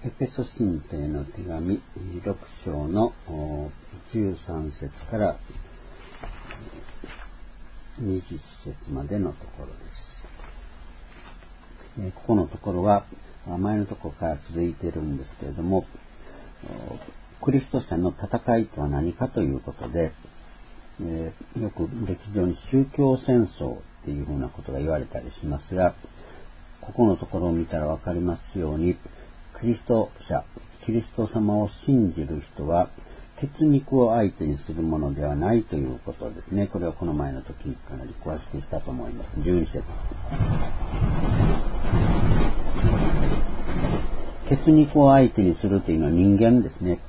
エペソ信徒への手紙6章の13節から20節までのところです。ここのところは前のところから続いているんですけれども、クリスト者の戦いとは何かということで、よく歴史上に宗教戦争っていうふうなことが言われたりしますが、ここのところを見たらわかりますように、キリスト者、キリスト様を信じる人は血肉を相手にするものではないということですね。これはこの前の時にかなり詳しくしたと思います。12節。血肉を相手にするというのは人間ですね。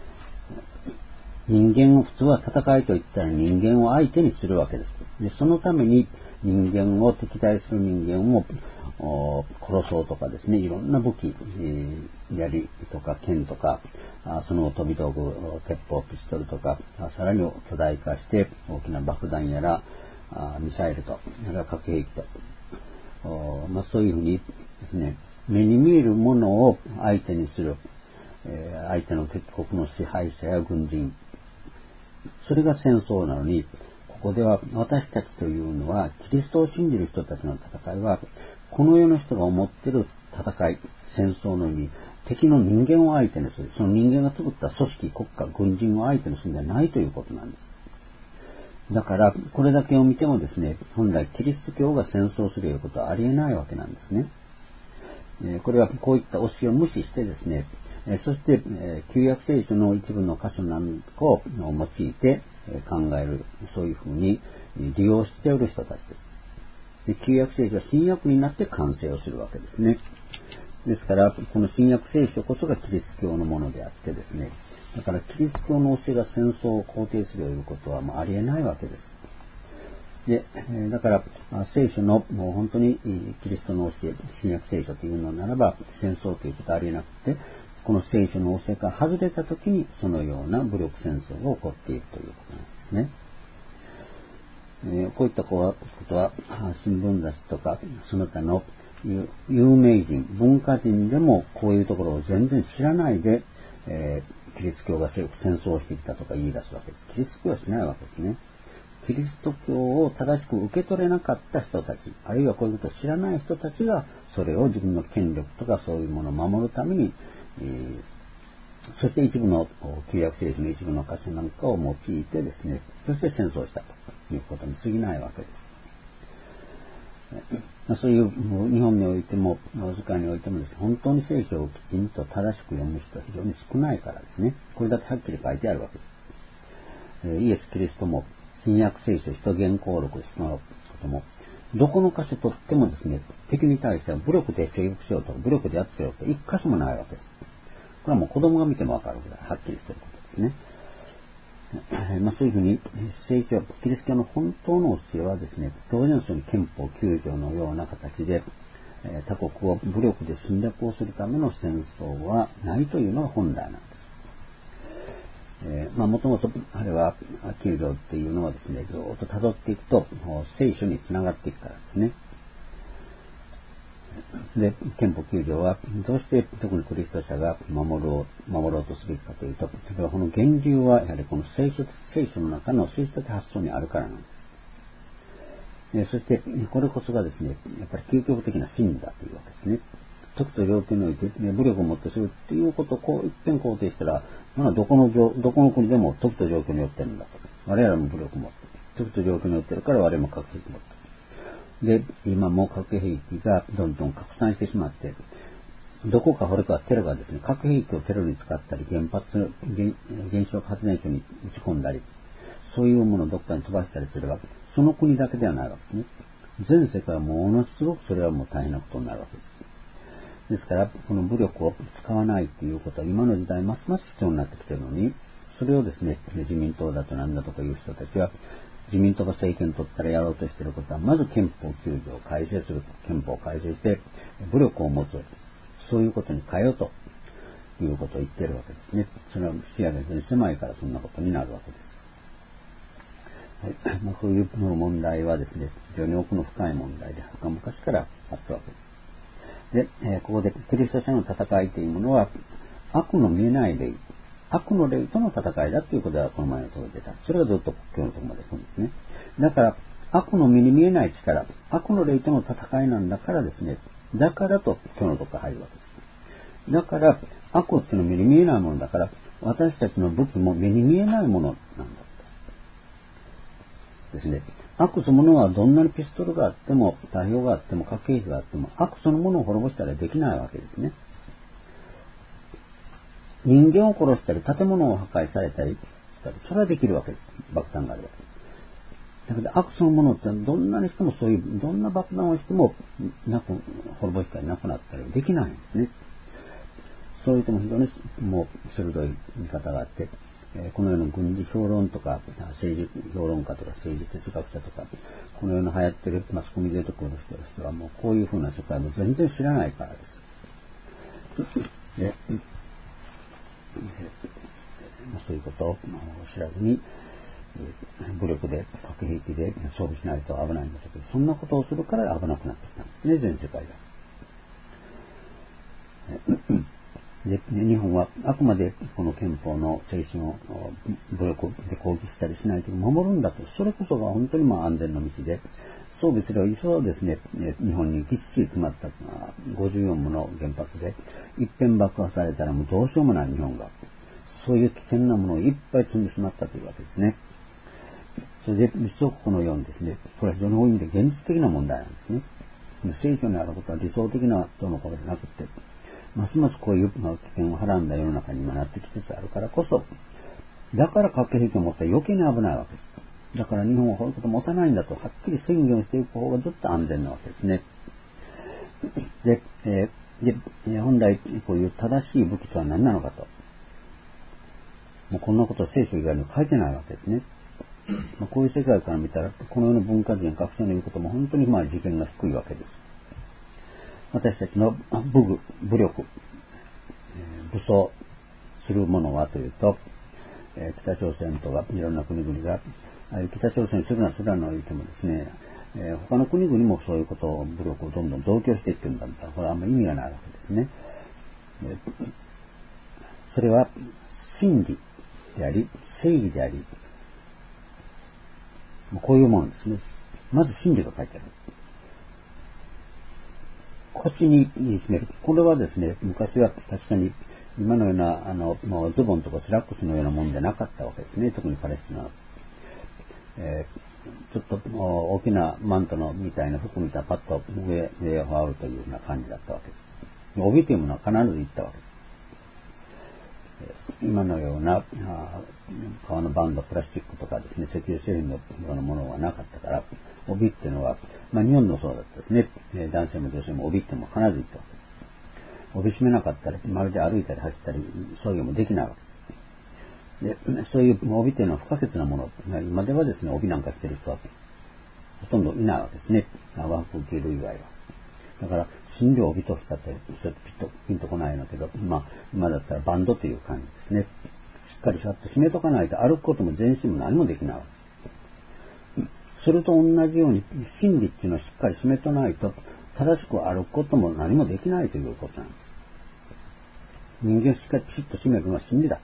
人間を普通は戦いと言ったら人間を相手にするわけです。で、そのために人間を敵対する人間を殺そうとかですね、いろんな武器、槍とか剣とか、その飛び道具、鉄砲、ピストルとか、さらに巨大化して大きな爆弾やらミサイルと、あるいは核兵器と、そういうふうにですね、目に見えるものを相手にする、相手の敵国の支配者や軍人、それが戦争なのに、ここでは私たちというのはキリストを信じる人たちの戦いは、この世の人が思っている戦い、戦争のように敵の人間を相手にする、その人間が作った組織、国家、軍人を相手にするんではないということなんです。だからこれだけを見てもですね、本来キリスト教が戦争するということはありえないわけなんですね。これはこういった教えを無視してですね、そして旧約聖書の一部の箇所なんかを用いて考える、そういうふうに利用している人たちです。で、旧約聖書は新約になって完成をするわけですね。ですから、この新約聖書こそがキリスト教のものであってですね、だからキリスト教の教えが戦争を肯定するということはありえないわけです。で、だから聖書のもう本当にキリストの教え、新約聖書というのならば戦争ということはありえなくて、この聖書の教えから外れたときにそのような武力戦争が起こっているということなんですね。こういったことは新聞雑誌とかその他の有名人、文化人でもこういうところを全然知らないで、キリスト教が戦争をしてきたとか言い出すわけです。キリスト教はしないわけですね。キリスト教を正しく受け取れなかった人たち、あるいはこういうことを知らない人たちがそれを自分の権力とかそういうものを守るために、そして一部の旧約聖書の一部の箇所なんかを用いてですね、そして戦争したということに過ぎないわけです。そういう日本においても世界においてもですね、本当に聖書をきちんと正しく読む人は非常に少ないからですね、これだけはっきり書いてあるわけです。イエス・キリストも新約聖書使徒言行録してもらうことも、どこの箇所とってもですね、敵に対しては武力で征服しようとか武力でやっつけようと一箇所もないわけです。これはもう子供が見てもわかるぐらいはっきりしていることですね。そういうふうに聖書、キリスト教の本当の教えはですね、当然その憲法9条のような形で他国を武力で侵略をするための戦争はないというのが本来なんです。もともとあれは9条っていうのはですね、ずっと辿っていくと聖書につながっていくからですね。で、憲法9条はどうして特にクリスト者が守ろうとすべきかというと、それはこの源流はやはりこの聖書の中の聖書的発想にあるからなんです。そしてこれこそがですね、やっぱり究極的な真理だというわけですね。時と状況において、武力をもってするっていうことを一遍肯定したら、どこの国でも時と状況によってるんだと。我々も武力を持ってる。時と状況によってるから我々も核兵器を持ってる。で、今も核兵器がどんどん拡散してしまって、どこかこれかテロがですね、核兵器をテロに使ったり、原子力発電所に打ち込んだり、そういうものをどこかに飛ばしたりすれば、その国だけではないわけですね。全世界はものすごくそれはもう大変なことになるわけです。ですから、この武力を使わないということは今の時代ますます必要になってきているのに、それをですね、自民党だとなんだとかいう人たちは、自民党が政権を取ったらやろうとしていることは、まず憲法9条を改正する。憲法を改正して、武力を持つ。そういうことに変えようということを言っているわけですね。それは視野が非常に狭いからそんなことになるわけです。はい。そういう問題はですね、非常に奥の深い問題で、昔からあったわけです。 で、ここでキリスト者の戦いというものは、悪の見えない霊、悪の霊との戦いだということがこの前のところで出た。それがずっと今日のところまで来るんですね。だから、悪の目に見えない力、悪の霊との戦いなんだからですね、だからと今日のところが入るわけです。だから、悪っていうのは目に見えないものだから、私たちの武器も目に見えないものなんだですね。悪そのものはどんなにピストルがあっても、大砲があっても、核兵器があっても、悪そのものを滅ぼしたらできないわけですね。人間を殺したり、建物を破壊されたりしたり、それはできるわけです。爆弾があるわけです。だけど悪そのものってどんなにしてもそういう、どんな爆弾をしても滅ぼしたりなくなったりできないんですね。そういうとも非常にもう鋭い見方があって、この世の軍事評論とか、政治評論家とか政治哲学者とか、この世の流行ってるマスコミでところの人はもうこういうふうな世界も全然知らないからです。でそういうことを知らずに、武力で核兵器で装備しないと危ないんだけど、そんなことをするから危なくなってきたんですね、全世界が。で日本はあくまでこの憲法の精神を武力で攻撃したりしないと守るんだと、それこそが本当に安全の道で、装備すればいそうですね、日本にぎっしり詰まった54もの原発で一遍爆破されたらもうどうしようもない日本が、そういう危険なものをいっぱい積んでしまったというわけですね。それで理想国のようにですね、これは非常に多いんで現実的な問題なんですね。聖書にあることは理想的なとのことでなくて、ますますこういう危険をはらんだ世の中に今なってきつつあるからこそ、だから核兵器を持ったら余計に危ないわけです。だから日本はこういうことも持たないんだとはっきり宣言をしていく方がずっと安全なわけですね。で、本来こういう正しい武器とは何なのかと。もうこんなことは聖書以外に書いてないわけですね。こういう世界から見たら、この世の文化人、学者の言うことも本当に次元が低いわけです。私たちの武力、武装するものはというと、北朝鮮とかいろんな国々が、北朝鮮にするなすらの言ってもですね、他の国々もそういうことを、武力をどんどん増強していってるんだったら、これはあんまり意味がないわけですね。それは真理であり、正義であり、こういうものですね。まず真理が書いてある。腰に締める。これはですね、昔は確かに今のようなもうズボンとかスラックスのようなものでなかったわけですね。特にパレスチナは。ちょっと大きなマントのみたいな服みたいなパッと上を羽織るというような感じだったわけです。帯というものは必ず行ったわけです。今のような革のバンド、プラスチックとかですね、石油製品のようなものはなかったから、帯っていうのは、日本もそうだったですね。男性も女性も帯っても必ず行ったわけです。帯締めなかったら、まるで歩いたり走ったり、そういうのもできないわけです。で、そういう帯っていうのは不可欠なもの。今ではですね、帯なんかしてる人はほとんどいないわけですね。和服着る以外は。だから、診療を帯としたって、ちょっとピンとこないんだけど、今だったらバンドという感じですね。しっかりシャッと締めとかないと歩くことも全身も何もできないわけです。それと同じように、真理っていうのをしっかり締めとないと、正しく歩くことも何もできないということなんです。人間をしっかりピシッと締めるのは真理だと。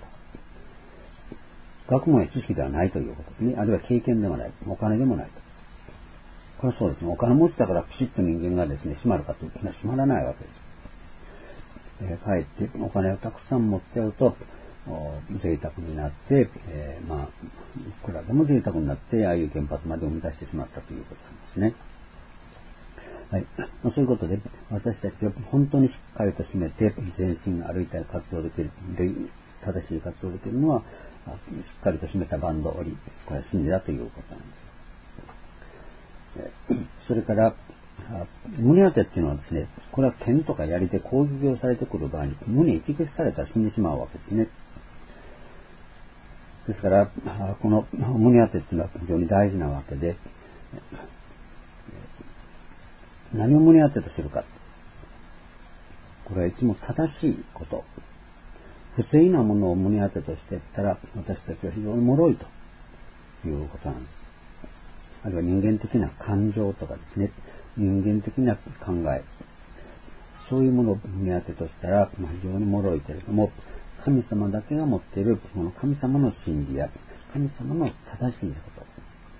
学問や知識ではないということですね。あるいは経験でもない。お金でもないと。これはそうですね。お金持ちだからピシッと人間がですね、締まるかというと締まらないわけです。かえってお金をたくさん持ってやると、贅沢になって、いくらでも贅沢になって、ああいう原発まで生み出してしまったということなんですね。はい。そういうことで、私たちは本当にしっかりと締めて、全身歩いたり活動できる、正しい活動できるのは、しっかりと締めたバンド折り、これは真理だということなんです。それから、胸当てっていうのはですね、これは剣とか槍で攻撃をされてくる場合に、胸一撃されたら死んでしまうわけですね。ですから、この胸当てっていうのは非常に大事なわけで、何を胸当てとするか。これはいつも正しいこと。不正なものを胸当てとしていったら、私たちは非常に脆いということなんです。あるいは人間的な感情とかですね、人間的な考え、 そういうものを目当てとしたら、非常に脆いけれども、神様だけが持っているこの神様の真理や神様の正しいこと、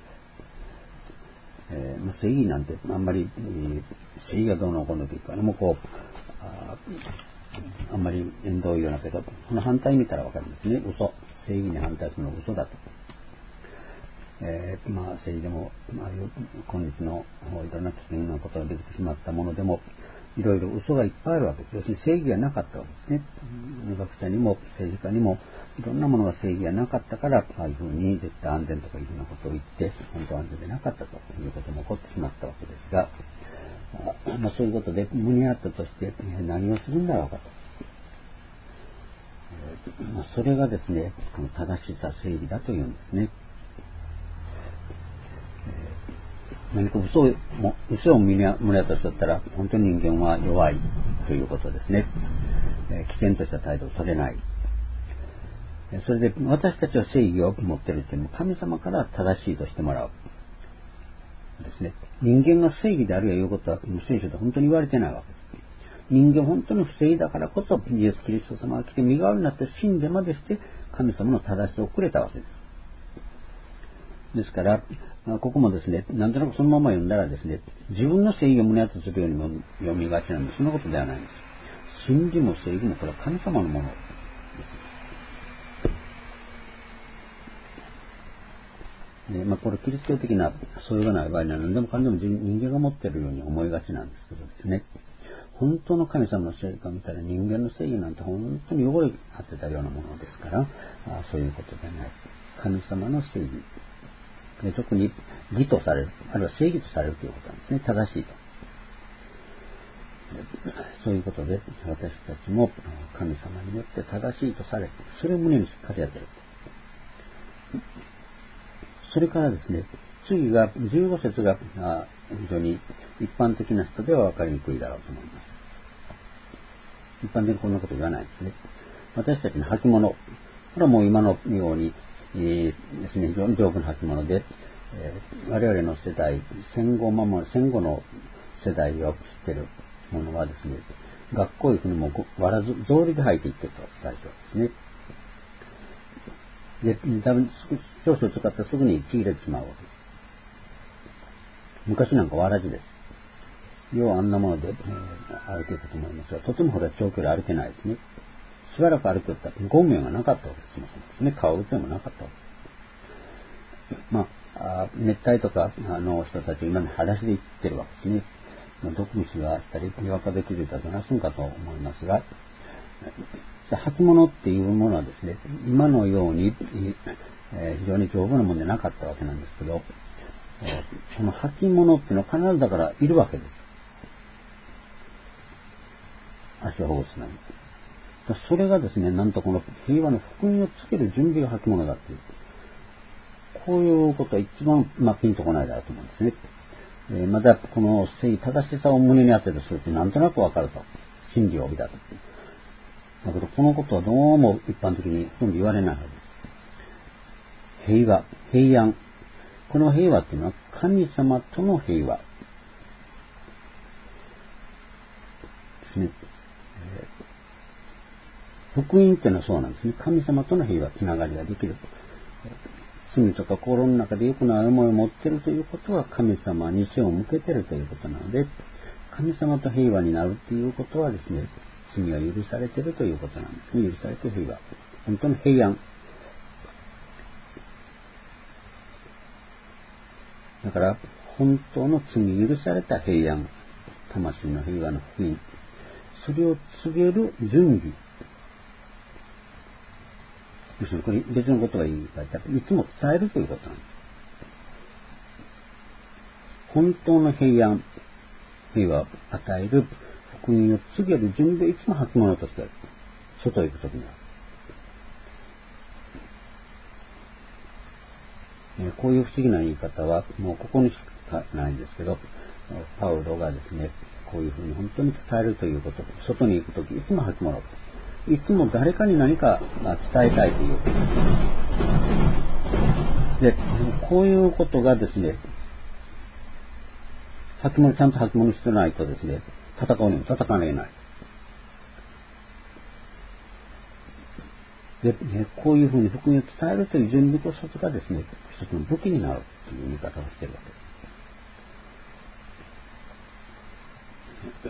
正義なんてあんまり、正義がどうのこうのというか、もうあんまり縁遠いようなけど、この反対見たらわかるんですね。嘘。正義に反対するのは嘘だと。正義でも、今日のいろんな危険なことができてしまったものでも、いろいろ嘘がいっぱいあるわけです。要するに正義がなかったわけですね。学者にも政治家にもいろんなものが正義がなかったから、ああいうふうに絶対安全とかいうふうなことを言って、本当は安全でなかったということも起こってしまったわけですが、そういうことで無にあったとして何をするんだろうかと。それがですね、正しさ正義だというんですね。何か嘘を胸当てしとったら、本当に人間は弱いということですね。危険とした態度を取れない。それで私たちは正義を持っているというのも神様から正しいとしてもらう。ですね。人間が正義であるということは聖書で本当に言われてないわけです。人間本当に不正義だからこそイエス・キリスト様が来て身代わりになって死んでまでして神様の正しさをくれたわけです。ですから、ここもですね、なんとなくそのまま読んだらですね、自分の正義を胸当てするようにも読みがちなんです。そんなことではないんです。真理も正義もこれは神様のものです。これキリスト教的な素養がない場合なので、でも完全に人間が持っているように思いがちなんですけどですね、本当の神様の正義から見たら人間の正義なんて本当に汚れ果てたようなものですから、そういうことではない。神様の正義。特に義とされる、あるいは正義とされるということなんですね。正しいと。そういうことで私たちも神様によって正しいとされ、それを胸にしっかり当てる。それからですね、次が15節が非常に一般的な人では分かりにくいだろうと思います。一般的にこんなこと言わないですね。私たちの履物、これはもう今のようにですね、非常に丈夫な履物で、我々の世代、戦後の世代を知っているものはですね、学校行くのも割らず草履で履いていってると最初ですね。で、多分少々使ったらすぐにちぎれてしまうわけです。昔なんかわらじです。要はあんなもので、歩けたと思いますが、とてもこれは長距離歩けないですね。しばらく歩くとゴムがなかったわけですね。革靴もなかったわけです。熱帯とか人たちは今の裸足で行ってるわけですね。毒虫がしたり、にわかで気づいたらどなすんかと思いますが、履物っていうものはですね、今のように、非常に丈夫なものでなかったわけなんですけど、この履物っていうのは必ずだからいるわけです。足を保護するのに。それがですね、なんとこの平和の福音をつける準備が履物だっていう。こういうことは一番、ピンとこないだろうと思うんですね。また、この正しさを胸に当ててするってなんとなくわかると。真理を帯びたと。だけど、このことはどうも一般的にほとんど言われないはずです。平和、平安。この平和っていうのは神様との平和ですね。福音っていうのはそうなんですね。神様との平和、つながりができる。罪とか心の中で良くない思いを持っているということは神様に背を向けているということなので、神様と平和になるということはですね、罪は許されているということなんですね。許されている平和。本当の平安。だから、本当の罪許された平安。魂の平和の福音。それを告げる準備。これ別のことが言い換えたらいつも伝えるということなんです。本当の平安、平和を与える福音を告げる準備をいつも履物としてある。外へ行くときには。こういう不思議な言い方はもうここにしかないんですけど、パウロがですね、こういうふうに本当に伝えるということ、外に行くときいつも履物と。いつも誰かに何か伝えたいという。で、こういうことがですね、ちゃんと履物してないとですね、戦うにも戦われない。 で、こういうふうに福音を伝えるという準備こそがですね、一つの武器になるという言い方をしているわけです。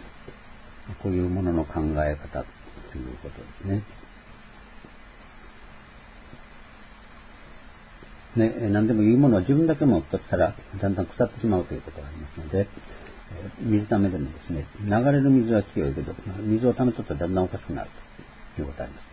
こういうものの考え方ということですね。何でもいいものは自分だけ持ってったらだんだん腐ってしまうということがありますので、水ためでもですね、流れる水は清いけど、水を溜めとったらだんだんおかしくなるということがあります。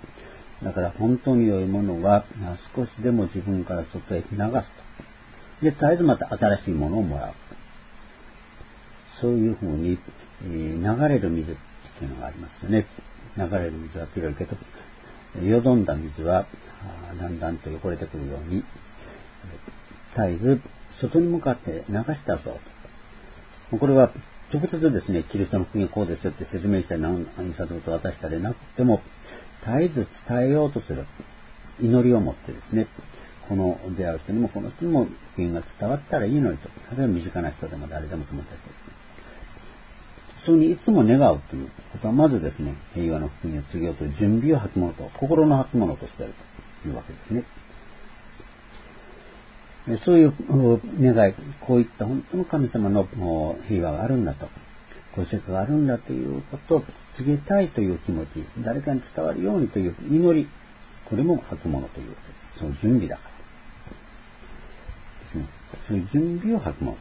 だから本当に良いものは少しでも自分から外へ流すと。で、絶えずまた新しいものをもらう。そういうふうに、流れる水っていうのがありますよね。流れる水は清いけど、よどんだ水はだんだんと汚れてくるように、絶えず外に向かって流して遊ぶ。これは直接ですね、キリストの福音はこうですよって説明したり、印刷物を渡したりなくても、絶えず伝えようとする祈りを持ってですね、この出会う人にもこの人にも福音が伝わったらいいのにと、あるいは身近な人でも誰でもと思った人ですね。そうにいつも願うということは、まずですね、平和の福音を告げようという準備を履物と、心の履物としているというわけですね。そういう願い、こういった本当の神様の平和があるんだと、こういう世界があるんだということを告げたいという気持ち、誰かに伝わるようにという祈り、これも履物というわけです。その準備だからですね。そういう準備を履物です。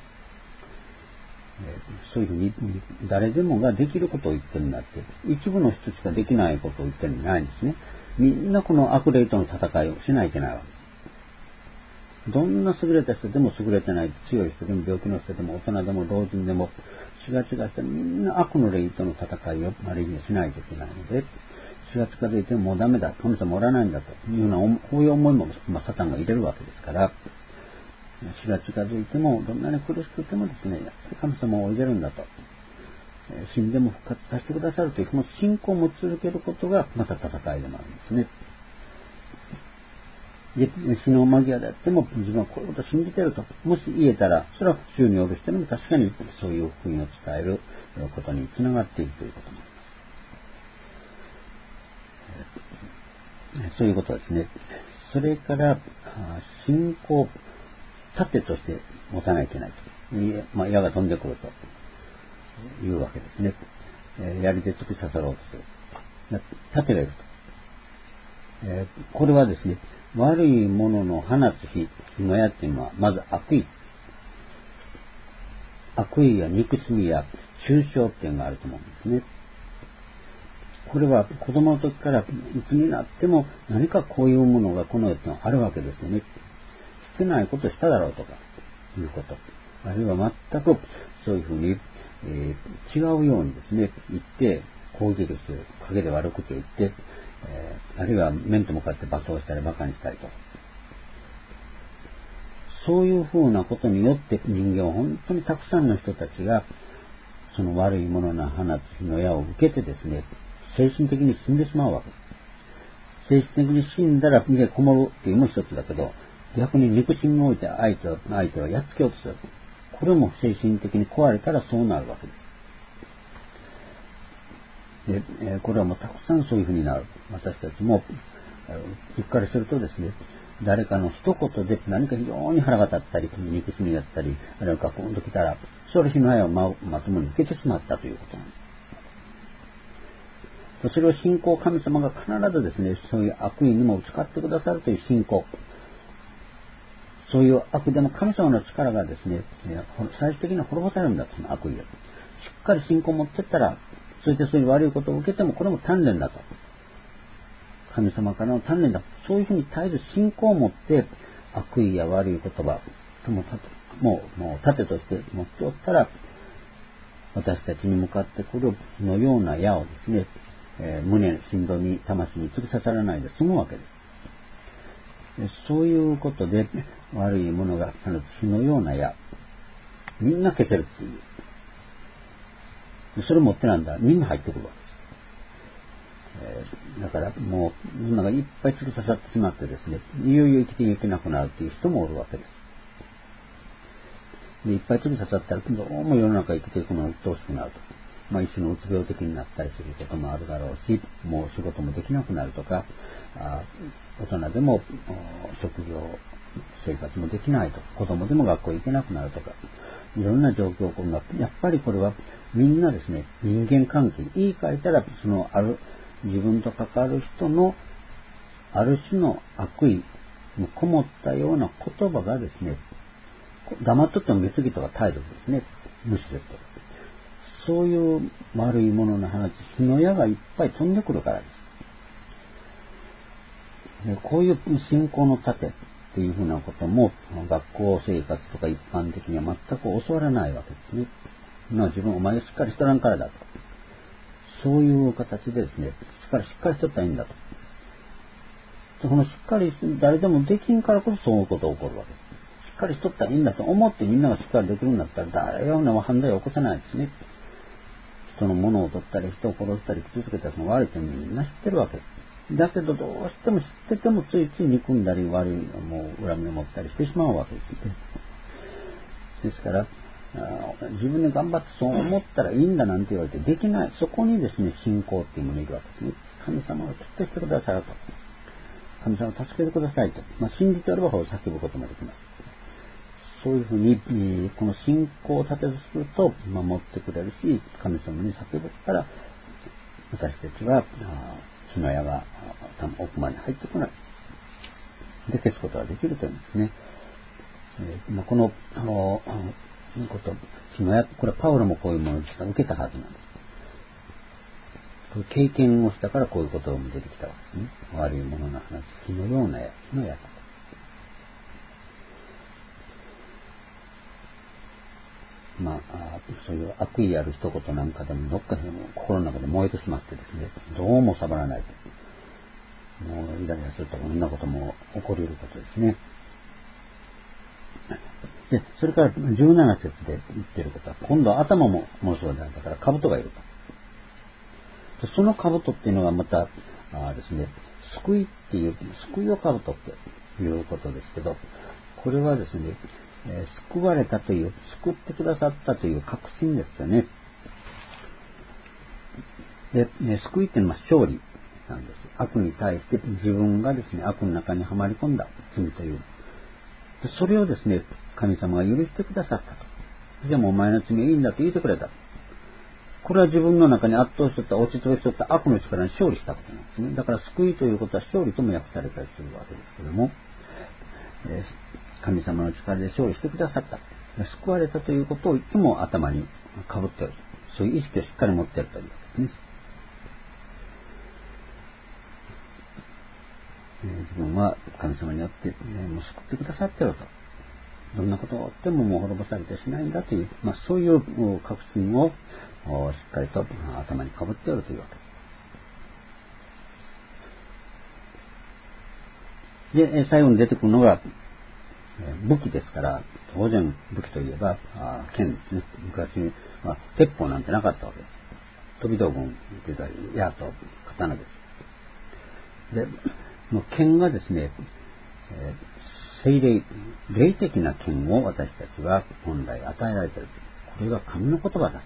そういうふうに誰でもができることを言ってるんだって、一部の人しかできないことを言ってるんじゃないんですね。みんなこの悪霊との戦いをしないといけないわけです。どんな優れた人でも優れてない、強い人でも病気の人でも大人でも老人でも死が近づいてみんな悪の霊との戦いをある意味しないといけないので、死が近づいてももうダメだ、神様おらないんだというようなこういう思いも、サタンが入れるわけですから、死が近づいてもどんなに苦しくてもですね、やっぱり神様を入れるんだと、死んでも復活させてくださるというこの信仰を持ち続けることがまた戦いでもあるんですね。で、死の間際であっても自分はこういうことを信じているともし言えたら、それは主による人にも確かにそういう福音を伝えることにつながっていくということになります。そういうことですね。それから信仰を盾として持たないといけないと、矢が飛んでくるというわけですね。槍で突き刺さろうとする盾がいると、これはですね、悪いものの放つ火の矢っていうのはまず悪意や憎しみや中傷っていうのがあると思うんですね。これは子供の時からいつになっても何かこういうものがこの世にあるわけですよね。してないことしただろうとかいうこと、あるいは全くそういうふうに、違うようにですね言って攻撃する、陰で悪くと言って、あるいは面と向かって罵倒したり馬鹿にしたりと、そういうふうなことによって人間は本当にたくさんの人たちがその悪いものの放つ火の矢を受けてですね、精神的に死んでしまうわけです。精神的に死んだら逃げこもるっていうのも一つだけど、逆に憎しみを置いて相手をやっつけようとする。これも精神的に壊れたらそうなるわけです。で、これはもうたくさんそういうふうになる。私たちもうっかりするとですね、誰かの一言で何か非常に腹が立ったり、憎しみだったり、あるいはガクンときたら、それ火の矢をまともに受けてしまったということなんです。それを信仰、神様が必ずですね、そういう悪意にも使ってくださるという信仰。そういう悪でも神様の力がですね、最終的には滅ぼされるんだと、その悪意を。しっかり信仰を持っていったら、そしてそういう悪いことを受けても、これも鍛錬だと。神様からの鍛錬だ。そういうふうに絶えず信仰を持って、悪意や悪い言葉ともう盾として持っておったら、私たちに向かってくる火のような矢をですね、胸、心臓に、魂に突き刺さらないで済むわけです。そういうことで悪いものが火のような矢、みんな消せるっていう。それ持ってなんだ、みんな入ってくるわけです。だからもうみんながいっぱい突き刺さってしまってですね、いよいよ生きていけなくなるっていう人もおるわけです。でいっぱい突き刺さったらどうも世の中生きていくのが鬱陶しくなると。 一種のうつ病的になったりすることもあるだろうし、もう仕事もできなくなるとか、大人でも職業生活もできないとか、子供でも学校行けなくなるとか、いろんな状況が起こる。やっぱりこれはみんなですね、人間関係、言い換えたら、自分と関わる人のある種の悪意にこもったような言葉がですね、黙っとっても見過ぎとか態度ですね、無視すると。そういう悪いものの話、火の矢がいっぱい飛んでくるからです。でこういう信仰の盾っていうふうなことも、学校生活とか一般的には全く教わらないわけですね。自分お前がしっかりしとらんからだと。そういう形でですね、しっかりしとったらいいんだと。そのしっかり誰でもできんからこそそういうことが起こるわけです。しっかりしとったらいいんだと思ってみんながしっかりできるんだったら誰が犯罪を起こさないですね。人のものを取ったり人を殺したり傷つけたりその悪い点みんな知ってるわけです。だけどどうしても知っててもついつい憎んだり悪いもう恨みを持ったりしてしまうわけですね。ですから自分で頑張ってそう思ったらいいんだなんて言われてできない。そこにですね、信仰っていうものがいるわけですね。神様をきっとしてくださると。神様を助けてくださいと。信じておれば叫ぶこともできます。そういうふうに、この信仰を立てすると守ってくれるし、神様に叫ぶから、私たちは、火の矢が奥まで入ってこない。で、消すことができるというんですね。この、火の矢、これはパウロもこういうものを受けたはずなんです。経験をしたからこういうことも出てきたわけですね。悪いものの話、火のような矢、火の矢。そういう悪意ある一言なんかでもどっかで心の中で燃えてしまってですね、どうも収まらないと。もうイライラするとこんなことも起こり得ることですね。で、それから17節で言っていることは、今度は頭もものすごい大事だから、兜がいると。その兜っていうのがまたですね、救いっていう、救いを兜っていうことですけど、これはですね、救われたという、救ってくださったという確信ですよね。で、救いっていうのは勝利なんです。悪に対して自分がですね、悪の中にはまり込んだ罪という。でそれをですね、神様が許してくださったと。でもお前の罪はいいんだと言ってくれた。これは自分の中に圧倒しとった、落ちつぶしとった悪の力に勝利したことなんですね。だから救いということは勝利とも訳されたりするわけですけども、神様の力で勝利してくださった。救われたということをいつも頭にかぶっておる。そういう意識をしっかり持っているというわけですね。自分は神様によって、もう救ってくださっていると。どんなことがあってももう滅ぼされてしないんだという、そういう確信をしっかりと頭にかぶっておるというわけです。で、最後に出てくるのが武器ですから、当然武器といえば剣ですね。昔は鉄砲なんてなかったわけです。飛び道具というか矢と刀です。で、剣がですね、聖霊的な剣を私たちは本来与えられている。これが神の言葉だ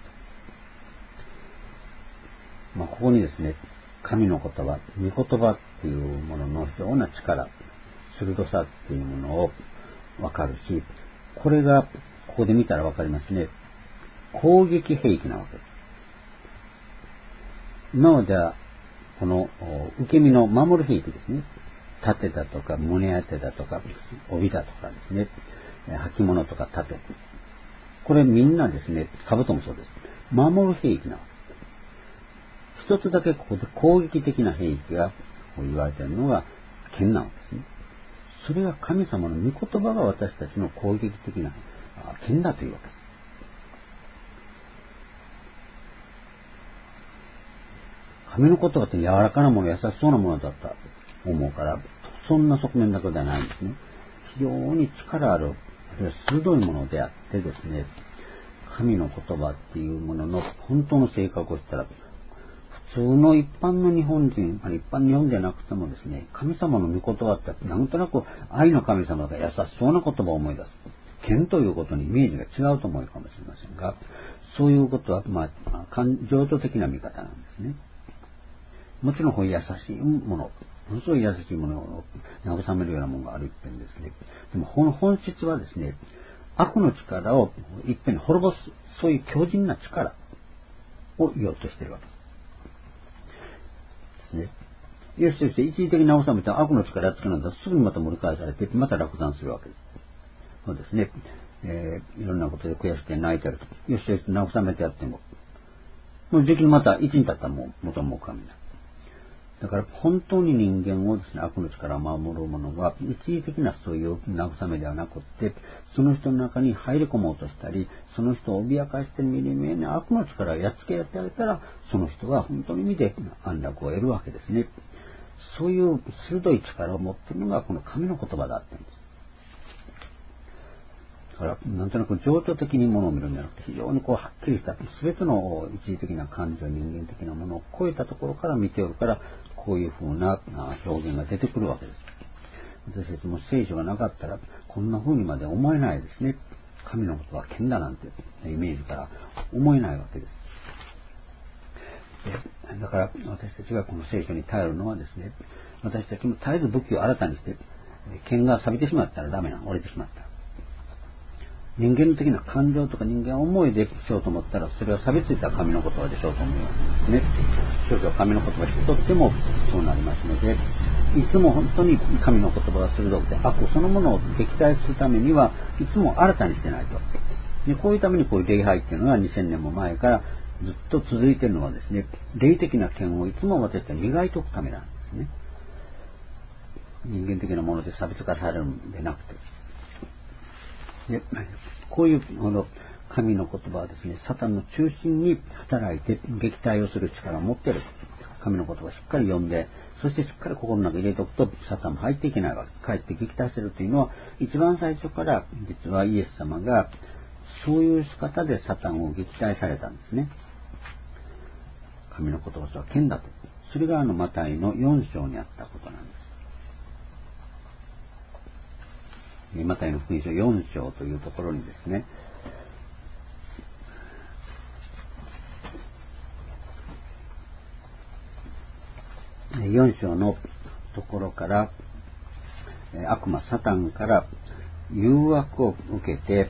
と。ここにですね、神の言葉、御言葉っていうものの非常な力、鋭さっていうものをわかるし、これがここで見たらわかりますね。攻撃兵器なわけです。今まではこの受け身の守る兵器ですね。盾だとか胸当てだとか帯だとかですね、履物とか盾、これみんなですね、兜もそうです。守る兵器なわけ。一つだけここで攻撃的な兵器が言われているのが剣なんですね。それは神様の御言葉が私たちの攻撃的な剣だというわけです。神の言葉って柔らかなもの、優しそうなものだったと思うから、そんな側面だけではないんですね。非常に力ある、鋭いものであってですね、神の言葉っていうものの本当の性格をしたら、普通の一般の日本人、一般日本じゃなくてもですね、神様の御言葉ってなんとなく愛の神様が優しそうな言葉を思い出す。剣ということにイメージが違うと思うかもしれませんが、 そういうことは、情緒的な見方なんですね。もちろん優しいもの、ものすごい優しいものを慰めるようなものがある一辺ですね。でも本質はですね、悪の力を一遍に滅ぼす、そういう強靭な力を言おうとしているわけですね。よしとして一時的に慰めた悪の力をつけなんだすぐにまた盛り返されて、また落胆するわけです。そうですね。いろんなことで悔しくて泣いてると。よしとして慰めてやっても、もう時期にまた一日経ったらもう元も神になる。だから本当に人間をですね、悪の力を守るものは一時的なそういう慰めではなくって、その人の中に入り込もうとしたり、その人を脅かして目に見えない悪の力をやっつけやってあげたら、その人は本当に見て安楽を得るわけですね。そういう鋭い力を持っているのがこの神の言葉だったんです。だからなんとなく情緒的にものを見るんじゃなくて、非常にはっきりした全ての一時的な感情、人間的なものを超えたところから見ておるから、こういうふうな表現が出てくるわけです。私たちも聖書がなかったらこんな風にまで思えないですね。神のことは剣だなんてイメージから思えないわけです。だから私たちがこの聖書に頼るのはですね、私たちも絶えず武器を新たにして、剣が錆びてしまったらダメな、折れてしまったら、人間的な感情とか人間思いでしようと思ったら、それは錆びついた神の言葉でしょうと思いますね。少々神の言葉一つとってもそうなりますので、いつも本当に神の言葉が鋭くて、悪そのものを撃退するためにはいつも新たにしてないと。でこういうためにこういう礼拝っていうのが2000年も前からずっと続いているのはですね、霊的な剣をいつも私たちは磨いておくためなんですね。人間的なもので差別化されるんでなくて。でこういう神の言葉はですね、サタンの中心に働いて撃退をする力を持っている。神の言葉をしっかり読んで、そしてしっかり心の中に入れておくとサタンも入っていけないわけ。かえって撃退するというのは、一番最初から実はイエス様がそういう仕方でサタンを撃退されたんですね。神の言葉は剣だと。それがマタイの4章にあったことなんです。マタイの福音書4章というところにですね、4章のところから、悪魔サタンから誘惑を受けて、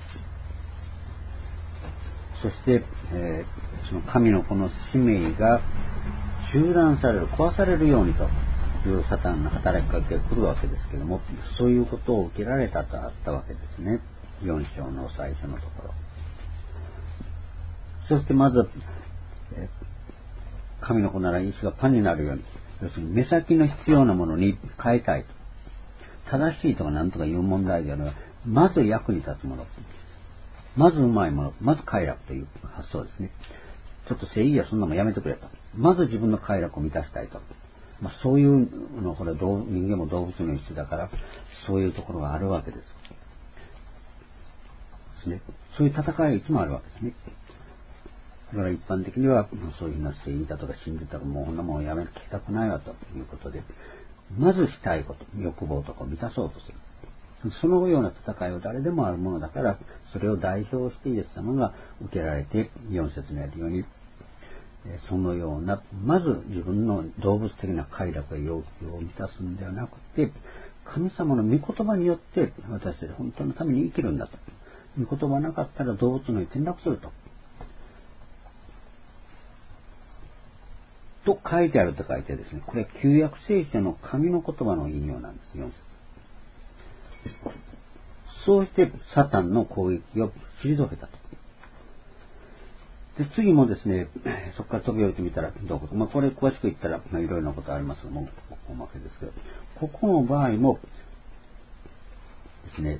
そして、その神のこの使命が中断される、壊されるようにというサタンの働きかけが来るわけですけども、そういうことを受けられたとあったわけですね。4章の最初のところ。そしてまず、神の子なら石がパンになるように、要するに目先の必要なものに変えたいと。正しいとか何とかいう問題ではなく、まず役に立つもの、まずうまいもの、まず快楽という発想ですね。ちょっと正義はそんなもんやめてくれと。まず自分の快楽を満たしたいと。そういうの、これ人間も動物の一種だから、そういうところがあるわけです。ね、そういう戦いがいつもあるわけですね。だから一般的には、そういうふうな正義だとか信じたらもうこんなもんやめる聞きたくないわということで、まずしたいこと、欲望とかを満たそうとする。そのような戦いは誰でもあるものだから、それを代表してイエス様が受けられて、4節にあるように、そのような、まず自分の動物的な快楽や要求を満たすんではなくて、神様の御言葉によって私たち本当のために生きるんだと。御言葉なかったら動物のように転落すると。と書いてあると書いてですね、これは旧約聖書の神の言葉の引用なんです、4節。そうしてサタンの攻撃を退けたと。で次もですね、そこから飛び降りてみたらどうかと。これ詳しく言ったらいろいろなことありますが、もうおまけですけど、ここの場合もですね、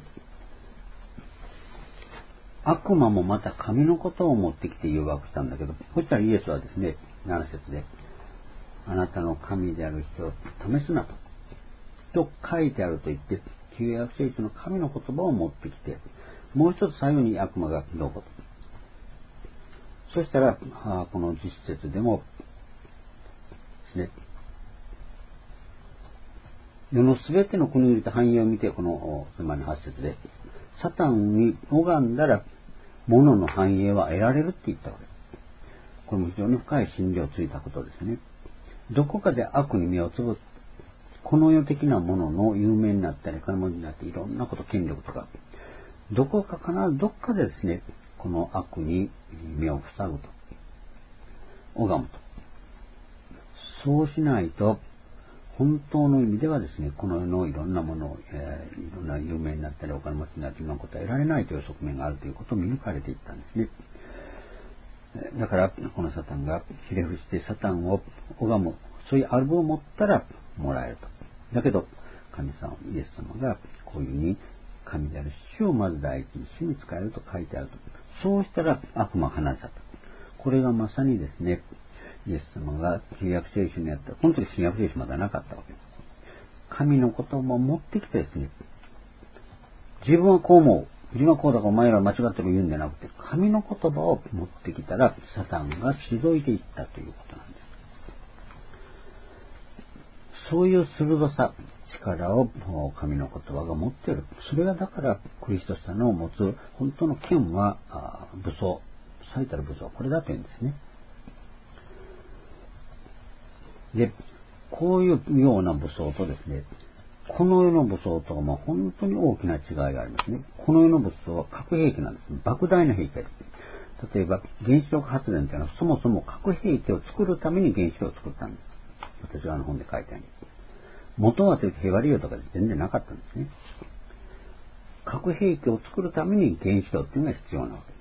悪魔もまた神のことを持ってきて誘惑したんだけど、そしたらイエスはですね、7節で、あなたの神である人を試すなと書いてあると言って、旧約聖書の神の言葉を持ってきて、もう一つ最後に悪魔がどうかと。そしたら、この実節でもですね、世のすべての国々と繁栄を見て、このつまり8節で、サタンに拝んだら物の繁栄は得られるって言ったわけです。これも非常に深い真理をついたことですね。どこかで悪に目をつぶって、この世的なものの有名になったり、金持ちになっていろんなこと、権力とか、どこか必ずどっかでですね、この悪に目を塞ぐと、拝むと。そうしないと、本当の意味ではですね、この世のいろんなものを、いろんな有名になったり、お金持ちになったり、いろんなことは得られないという側面があるということを見抜かれていったんですね。だから、このサタンがひれ伏してサタンを拝む、そういうアルバを持ったらもらえると。だけど、神様、イエス様がこういうふうに、神である主をまず第一に主に使えると書いてあると。そうしたら悪魔を放さた。これがまさにですね、イエス様が新約聖書にやった。この時新約聖書まだなかったわけです。神の言葉を持ってきてですね、自分はこう思う。自分はこうだからお前らは間違ってる言うんじゃなくて、神の言葉を持ってきたら、サタンが退いていったということなんです。そういう鋭さ、力を神の言葉が持っている。それがだからクリスト者の持つ本当の剣は武装、最たる武装、これだというんですね。で、こういうような武装とですね、この世の武装とは本当に大きな違いがありますね。この世の武装は核兵器なんです。莫大な兵器です。例えば原子力発電というのはそもそも核兵器を作るために原子炉を作ったんです。私が本で書いたように。元はというと平和利用とか全然なかったんですね。核兵器を作るために原子炉っていうのが必要なわけです。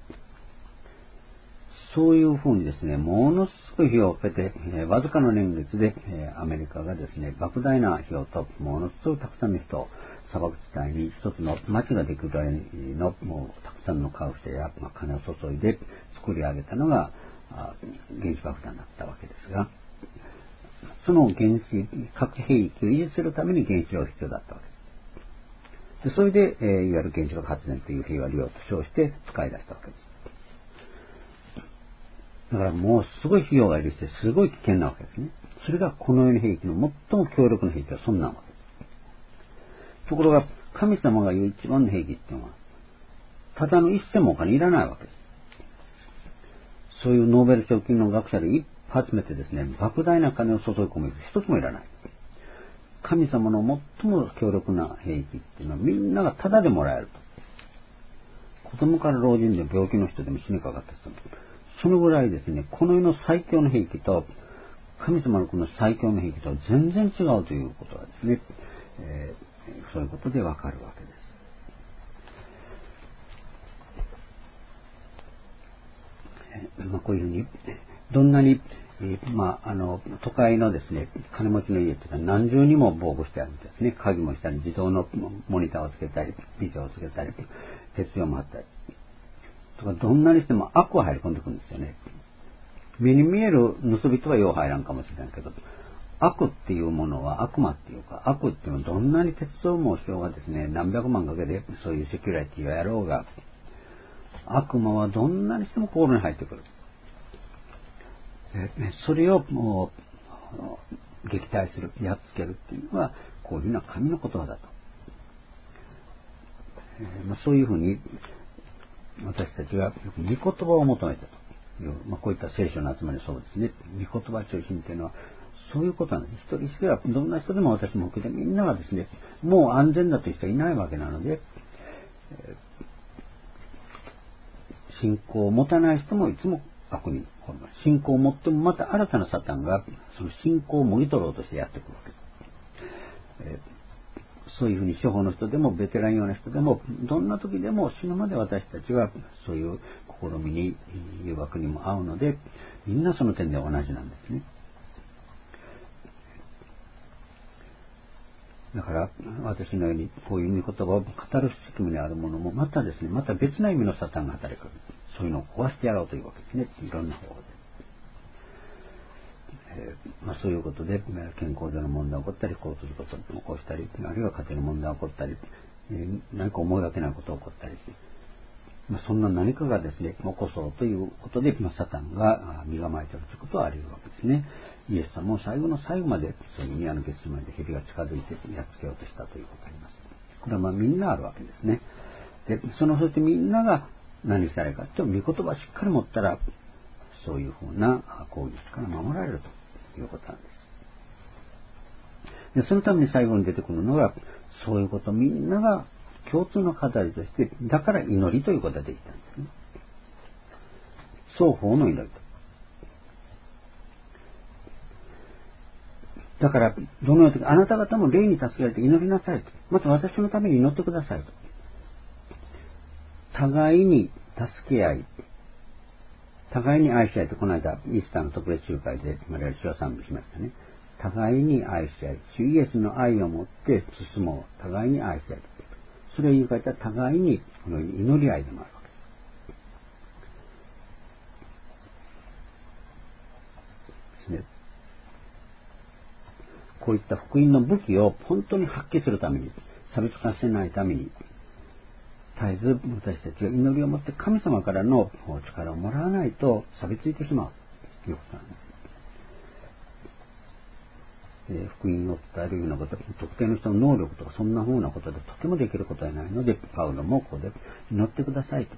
そういうふうにですね、ものすごい費用をかけて、わずかの年月で、アメリカがですね、莫大な費用と、ものすごいたくさんの人を砂漠地帯に一つの町ができるぐらいの、もうたくさんの科学者や、金を注いで作り上げたのが、原子爆弾だったわけですが、その核兵器を維持するために原子炉が必要だったわけです。でそれで、いわゆる原子力発電という平和利用と称して使い出したわけです。だからもうすごい費用がいるして、すごい危険なわけですね。それがこの世の兵器の最も強力な兵器はそんなわけです。ところが、神様が言う一番の兵器っていうのは、ただの一銭もお金いらないわけです。そういうノーベル賞金の学者で一発目てですね、莫大な金を注い込む一つもいらない。神様の最も強力な兵器っていうのはみんながタダでもらえると。子供から老人で病気の人でも死にかかった人も。そのぐらいですね、この世の最強の兵器と、神様のこの最強の兵器とは全然違うということがですね、そういうことでわかるわけです。こういうふうに、どんなに、都会のですね、金持ちの家っていうのは何重にも防護してあるんですね。鍵もしたり、自動のモニターをつけたり、ビデオをつけたり、鉄条もあったり。とかどんなにしても悪は入り込んでくるんですよね。目に見える盗人はよう入らんかもしれないけど、悪っていうものは悪魔っていうか、悪っていうのはどんなに鉄道網省がですね、何百万かけてそういうセキュリティをやろうが、悪魔はどんなにしても心に入ってくる。それをもう撃退する、やっつけるっていうのは、こういうのは神の言葉だと。そういうふうに、私たちが御言葉を求めたという、こういった聖書の集まりそうですね。御言葉中心というのは、そういうことなんです。一人一人は、どんな人でも私も含めてみんながですね、もう安全だという人はいないわけなので、信仰を持たない人もいつも悪に転ぶ。信仰を持ってもまた新たなサタンが、その信仰をもぎ取ろうとしてやってくるわけです。そういうふうに司法の人でもベテランような人でもどんな時でも死ぬまで私たちはそういう試みに誘惑にも合うのでみんなその点で同じなんですね。だから私のようにこういう御言葉を語る仕組みにあるものもまたですね、また別な意味のサタンが働く。そういうのを壊してやろうというわけですね。いろんな方法で。そういうことで健康上の問題が起こったり、交通事故を起こしたり、あるいは家庭の問題が起こったり、何か思いがけないことが起こったり、そんな何かがですね、起こそうということで、サタンが身構えているということはあり得るわけですね。イエス様も最後の最後まで、そういう宮の決心まで蛇が近づいてやっつけようとしたということがあります。これはみんなあるわけですね。で、そしてみんなが何したらいいかというと、御言葉をしっかり持ったら、そういうふうな攻撃から守られるということなんです。でそのために最後に出てくるのが、そういうことみんなが共通の課題として、だから祈りということができたんですね。双方の祈りと。だから、どのように、あなた方も霊に助けられて祈りなさいと。また私のために祈ってくださいと。互いに助け合い、互いに愛し合いと、この間、イースターの特別集会で我々主は賛美しましたね。互いに愛し合い、主イエスの愛を持って進もう。互いに愛し合い。それを言う方は互いにこの祈り合いでもあるわけですね。こういった福音の武器を本当に発揮するために、差別化せないために、絶えず私たちは祈りを持って神様からの力をもらわないと錆びついてしまうということなんです。福音を伝えるようなこと、特定の人の能力とかそんな風なことでとてもできることはないので、パウロもここで祈ってください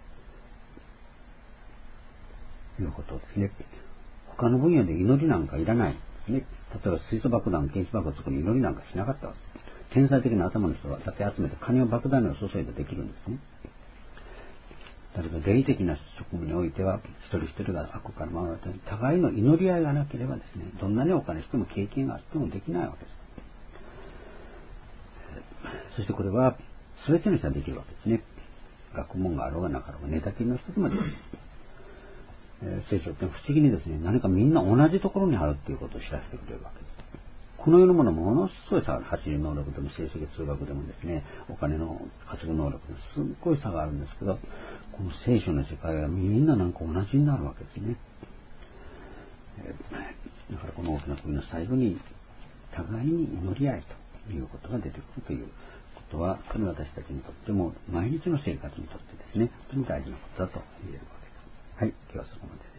ということですね。他の分野で祈りなんかいらないですね。例えば水素爆弾、原子爆を作る祈りなんかしなかったわけです。天才的な頭の人がだけ集めて金を爆弾に注いでできるんですね。だけど霊的な職務においては一人一人が悪から守られて互いの祈り合いがなければですね、どんなにお金しても経験があってもできないわけです。そしてこれは全ての人はできるわけですね。学問があろうがなかろうが寝たきりの人でもできる。聖書って不思議にですね、何かみんな同じところにあるっていうことを知らせてくれるわけです。この世のものものすごい差がある。走る能力でも成績数学でもですね、お金の稼ぐ能力でもすっごい差があるんですけど、この聖書の世界はみんななんか同じになるわけですね。だからこの大きな国の最後に互いに祈り合いということが出てくるということは、これ私たちにとっても毎日の生活にとってですね、本当に大事なことだと言えるわけです。はい、今日はそこまでです。